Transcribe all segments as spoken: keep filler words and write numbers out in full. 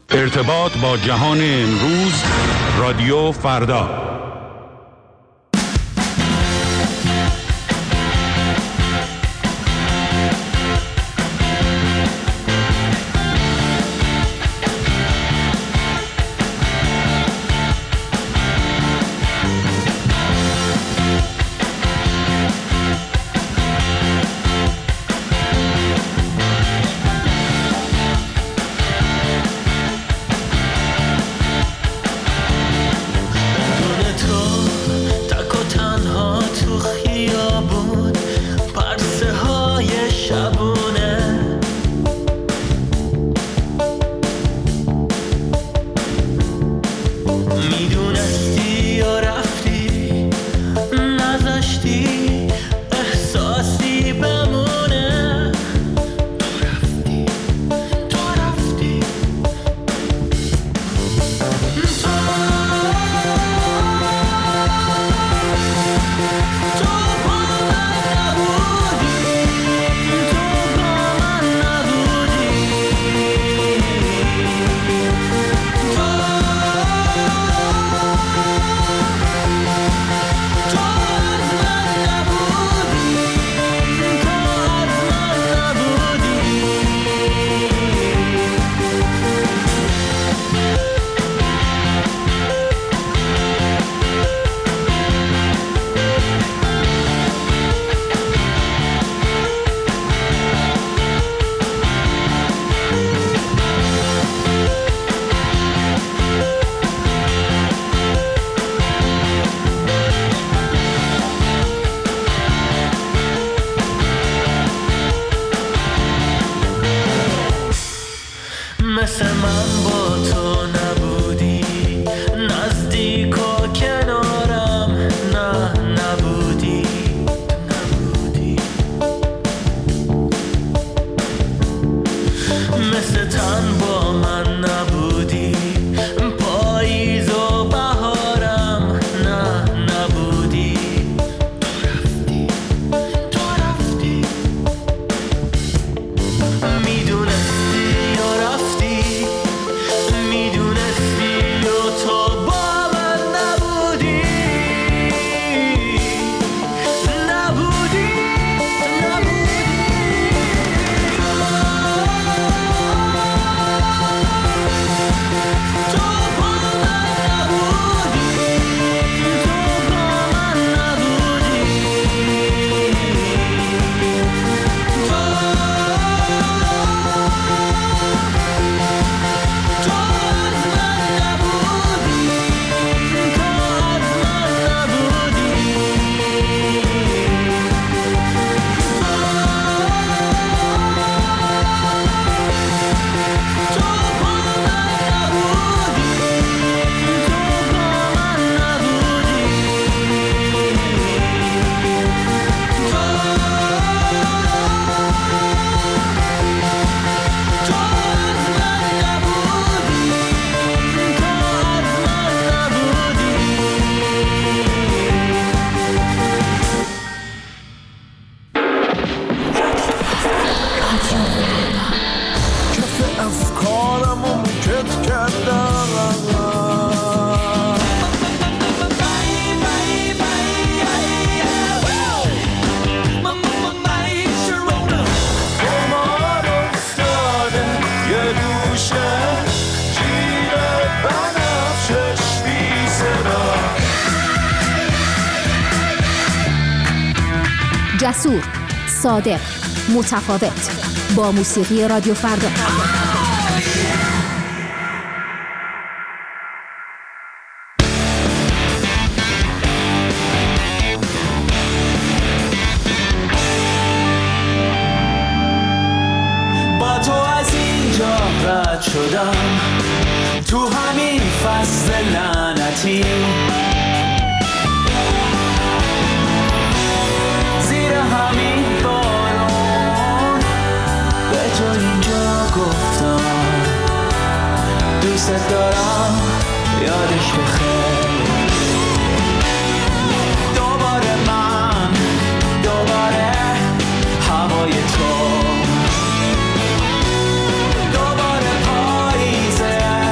ارتباط با جهان امروز، رادیو فردا. جسور، صادق، متفاوت، با موسیقی رادیو فردا. با تو از اینجا رد شدم، تو همین فصل لعنتی، زیر همین بارون به تو اینجا گفتم دوست دارم، یادش بخیر. دوباره من، دوباره هوای تو، دوباره پاییزه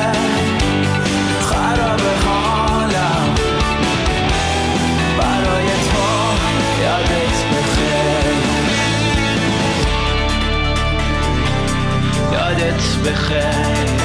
بخیر.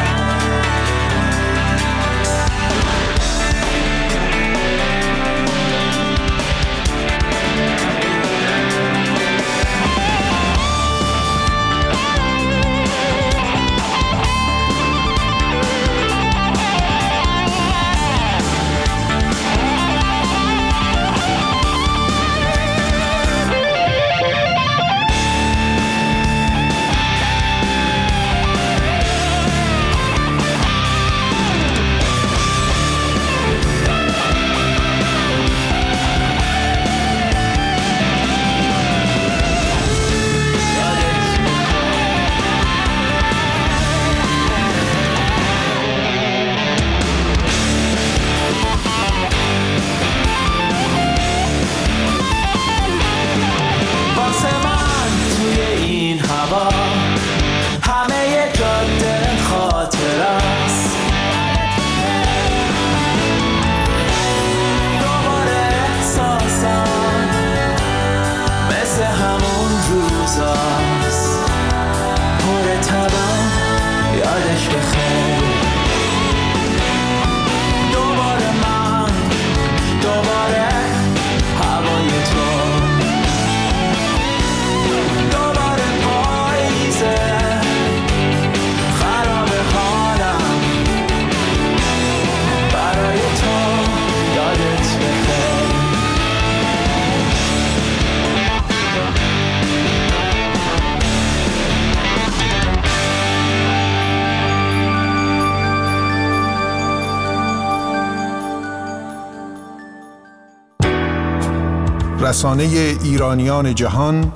رسانه ایرانیان جهان،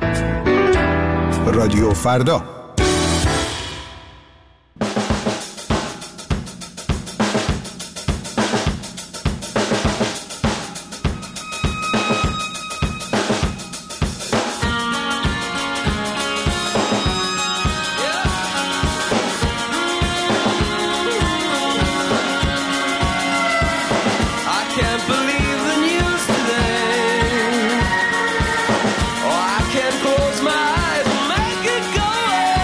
رادیو فردا. Close my eyes and make it go away.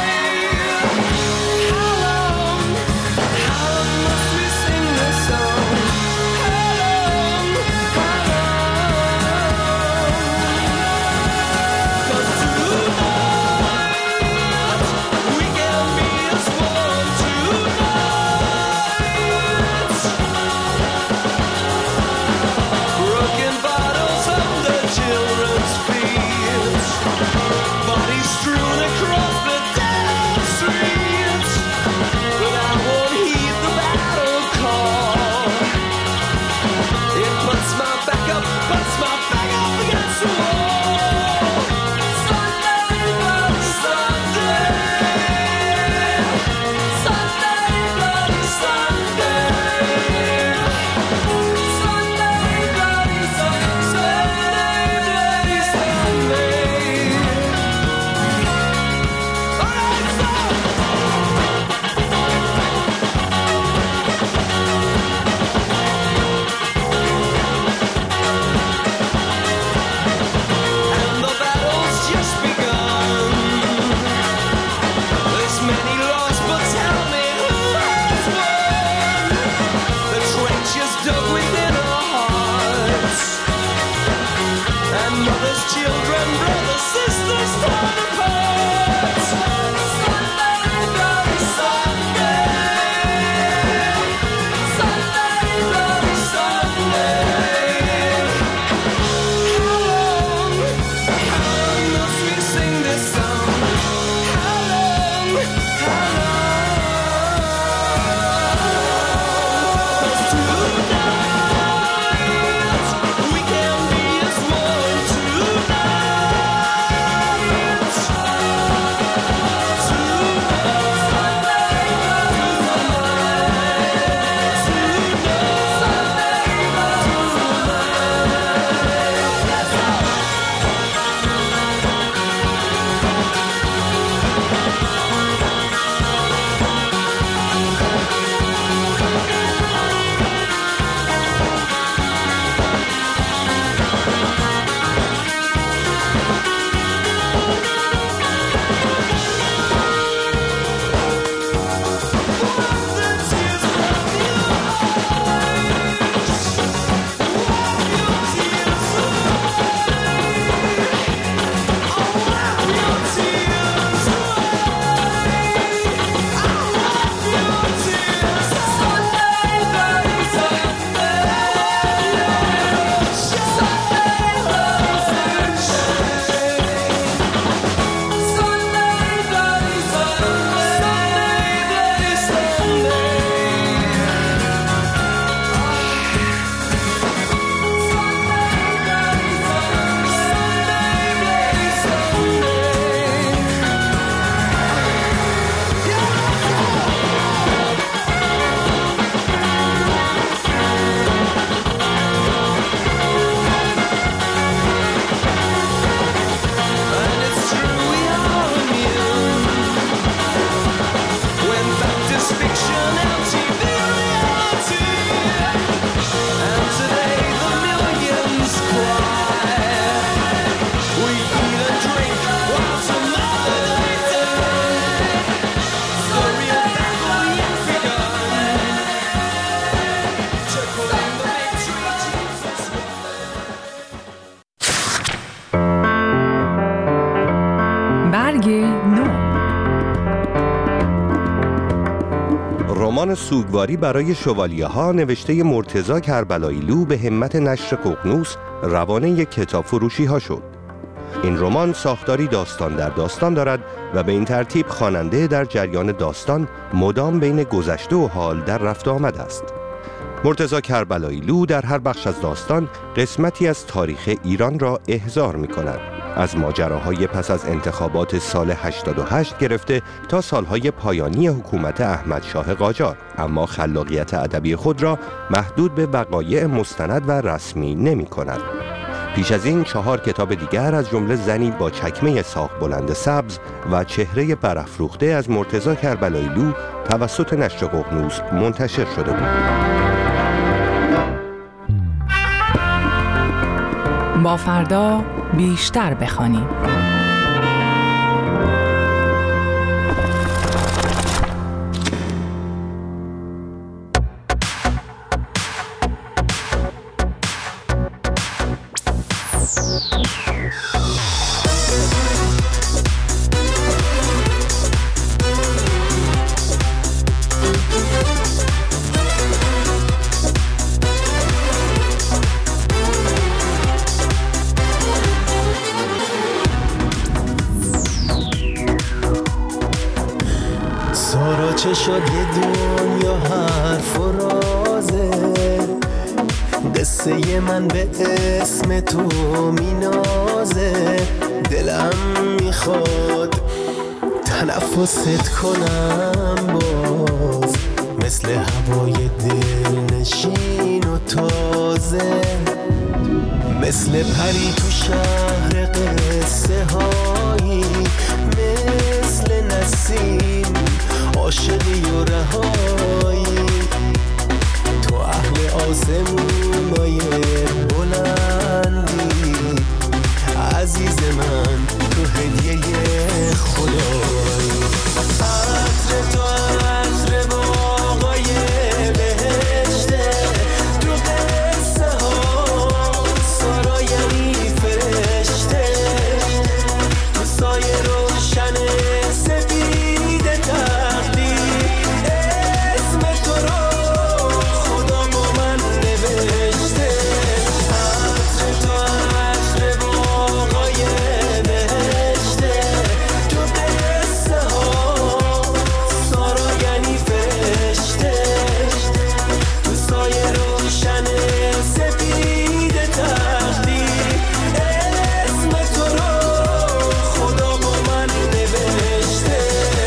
رمان سوگواری برای شوالیه ها نوشته مرتضی کربلاییلو به همت نشر ققنوس روانه کتاب فروشی ها شد. این رمان ساختاری داستان در داستان دارد و به این ترتیب خواننده در جریان داستان مدام بین گذشته و حال در رفت آمد است. مرتضی کربلاییلو در هر بخش از داستان قسمتی از تاریخ ایران را احضار می کند. از ماجراهای پس از انتخابات سال هشتاد و هشت گرفته تا سالهای پایانی حکومت احمد شاه قاجار، اما خلاقیت ادبی خود را محدود به وقایع مستند و رسمی نمی کند. پیش از این چهار کتاب دیگر از جمله زنی با چکمه ساق بلند سبز و چهره برافروخته از مرتضی کربلاییلو توسط نشر ققنوس منتشر شده بود. با فردا بیشتر بخوانیم. چه شد یه دنیا حرف و رازه، قصه من به اسم تو مینازه، دلم میخواد تنفست کنم باز، مثل هوای دل نشین و تازه، مثل پری تو شهر قصه هایی، مثل نسیم عاشقی و رهایی، تو اهل آسمونای بلندی، عزیز من تو هدیه خدایی، عطر تو عطر باغای بهشته، تو قصه ها سارا یعنی فرشته، تو سایه روشن سفید تقدیر، اسم تو رو خدا با من نوشته، عطر تو عطر باغای بهشته، تو قصه ها سارا یعنی فرشته، تو سایه روشن سفید تقدیر، اسم تو رو خدا با من نوشته.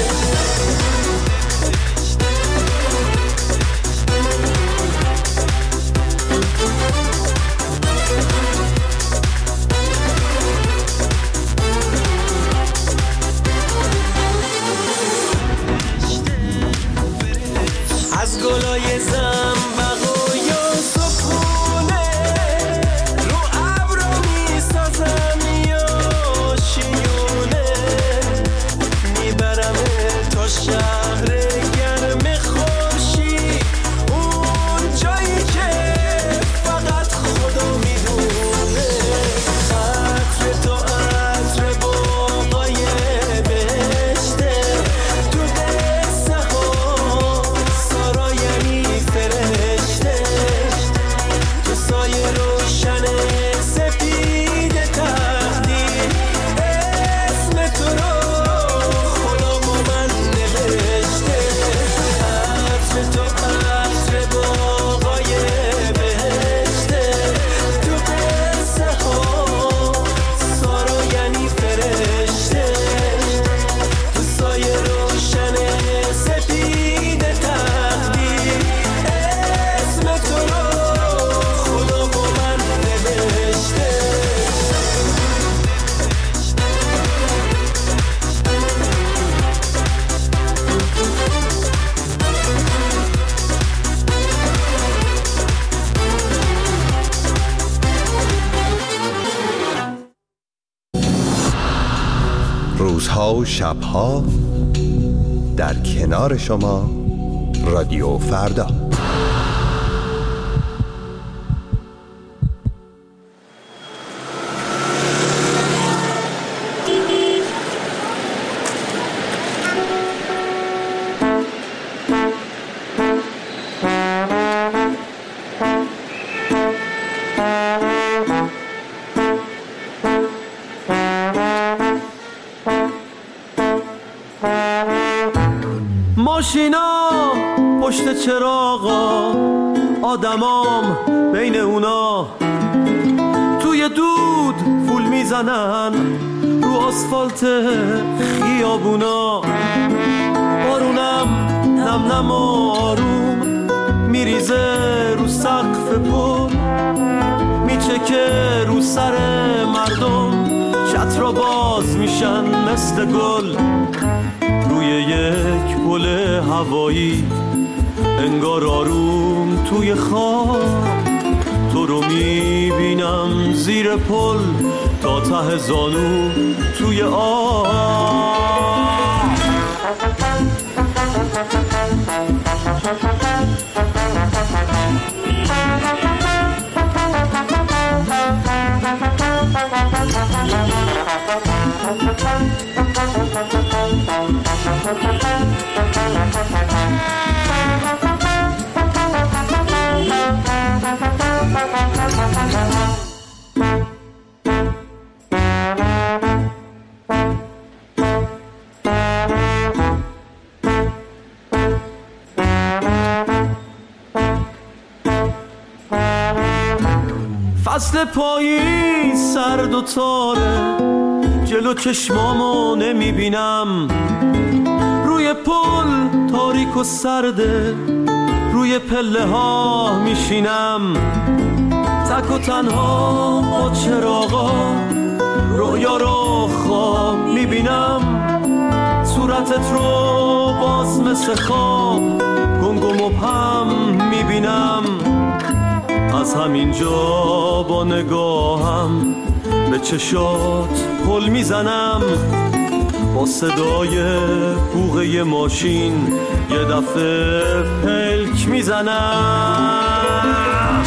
از گلای زنبق و یوسفونه، رو ابرو میسازم یا شیونه، میبرم تا شهر گرم خورشید، اون جایی که فقط خدا میدونه، عطر تو عطر باغای بهشته، تو قصه ها سارا یعنی فرشته، تو سایه روشن سفید تقدیر، اسم تو رو خدا با من نوشته، عطر تو عطر باغای بهشته، تو قصه ها سارا یعنی فرشته، تو سایه روشن سفید تقدیر، اسم تو رو خدا با من نوشته. روزها و شبها در کنار شما رادیو فردا. ماشینا پشت چراغا، آدمام بین اونا توی دود فول میزنن رو آسفالت خیابونا. بارونم نم نم آروم میریزه رو سقف پل، میچکه رو سر مردم، چترا باز میشن مثل گل. روی یک پل هوایی انگار آروم توی خواب، تو رو میبینم زیر پل تا ته زانو توی آب. فصل پاییز سرد و تاره، جلو چشمامو نمیبینم. روی پل تاریک و سرده، روی پله ها میشینم. تک و تنها با چراغا رویا رو خواب میبینم. صورتت رو باز مثل خواب گنگ و مبهم میبینم. از همینجا با نگاهم به چشات پل میزنم. با صدای بوغه ماشین یه دفعه پلک میزنم.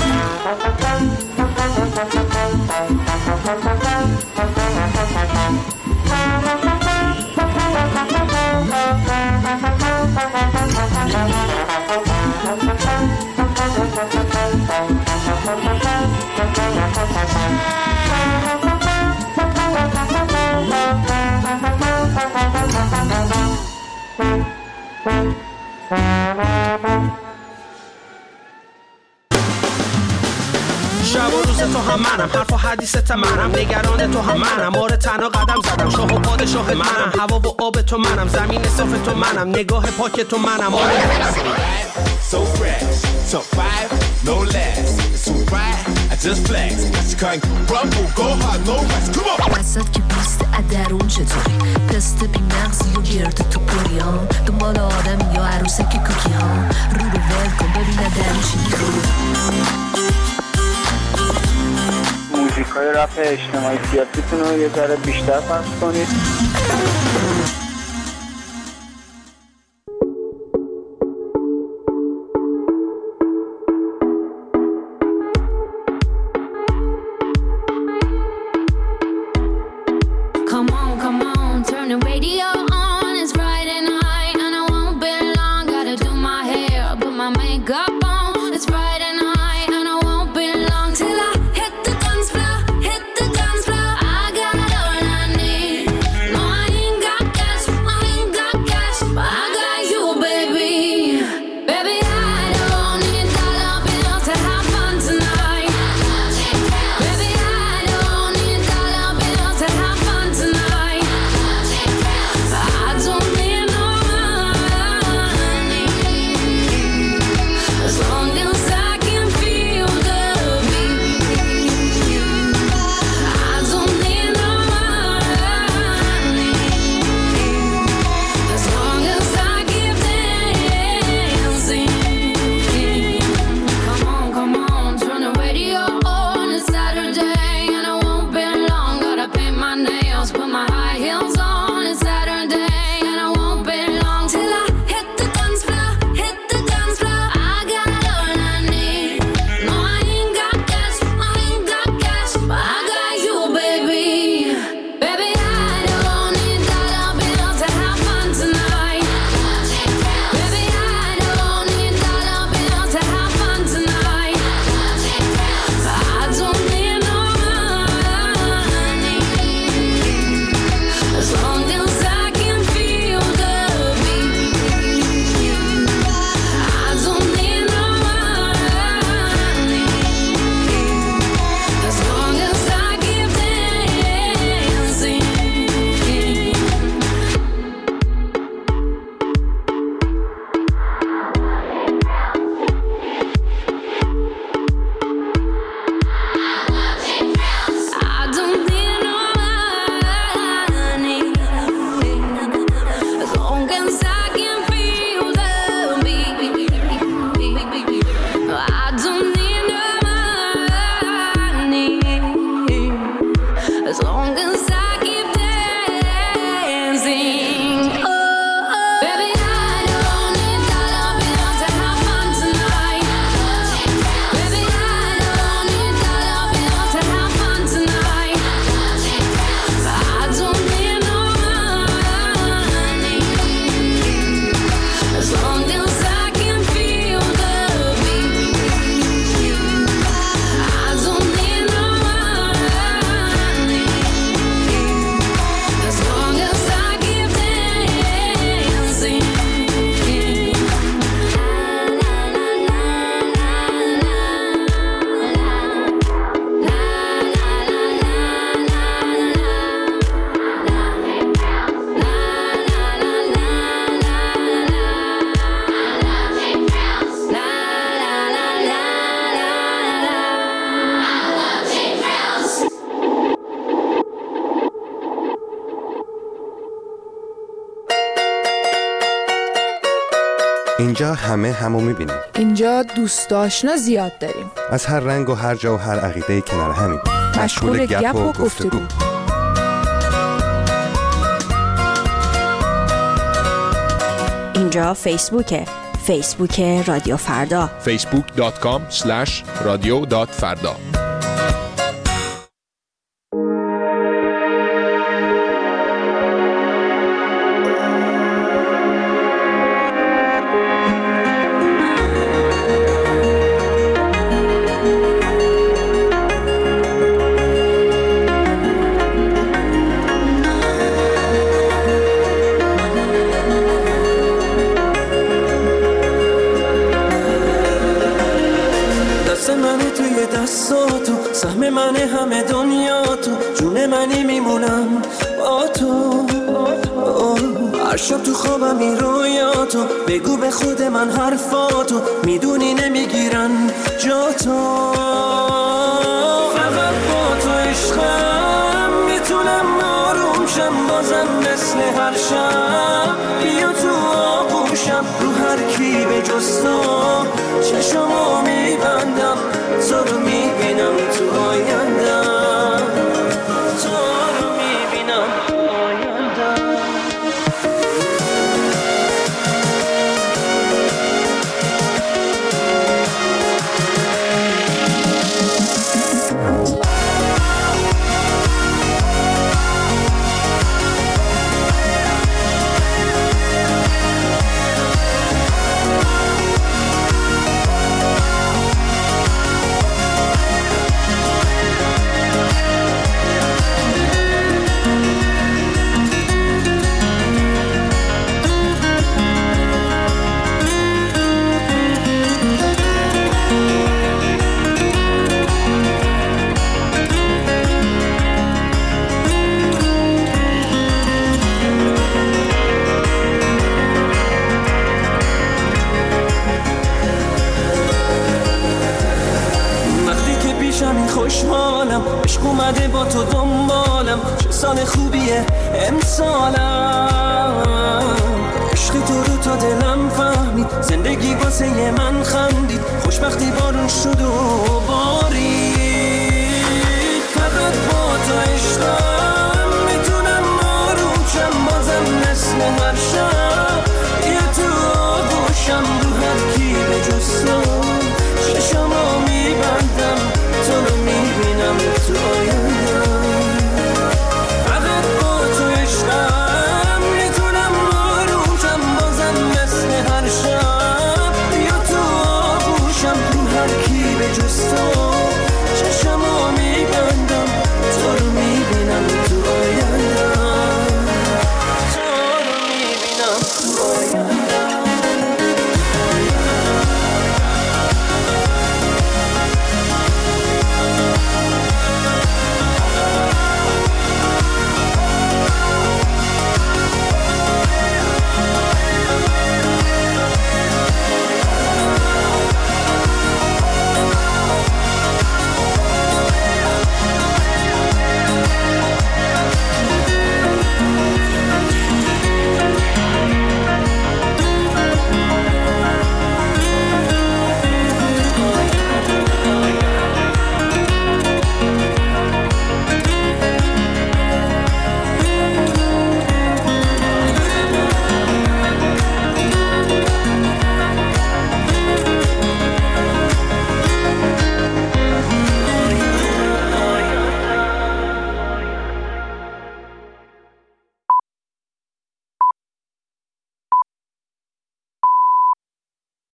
شب و روز تو هم منم، حرف و حدیثت منم، نگران تو هم منم، آره تنها قدم زدم، شاه و پادشاه منم، هوا و آب تو منم، زمین صاف تو منم، نگاه پاک تو منم، آره so fresh, so five, no less, so right, I just flex, I can't rumble, go hard, no rest, come on. وسط که بیست ادرون چطوری، پست بی مغزی و گرد تو پریان، دنبال آدم یا عروسه که کوکی ها، رو رو ول کن ببینه درون چی میخوره. موزیکای رپ اجتماعی سیاسیتون رو یه ذره بیشتر پخش کنید. اینجا همه همو میبینیم. اینجا دوست آشنا زیاد داریم. از هر رنگ و هر جا و هر عقیده کنار همیم. مشغول گپ و گفتگو. اینجا فیسبوکه. فیسبوک رادیو فردا. فیسبوک دات کام اسلش رادیو دات فردا. سهم من همه دنیا تو جون منی میمونم با تو. هر شب تو خوابم این رویاتو بگو به خود من حرفاتو میدونی نمیگیرن جا تو. فقط با تو عشقم میتونم آروم شم بازم مثل هر شب. بیا تو آغوشم رو هر کی به جز تو چشمو میبندم تو رو میبینم تو آیندم تو رو میبینم تو آیندم. خوشحالم عشق اومده با تو دنبالم چه سال خوبیه امسالم. عشق تو رو تا دلم فهمید زندگی واسه من خندید خوشبختی بارون شد و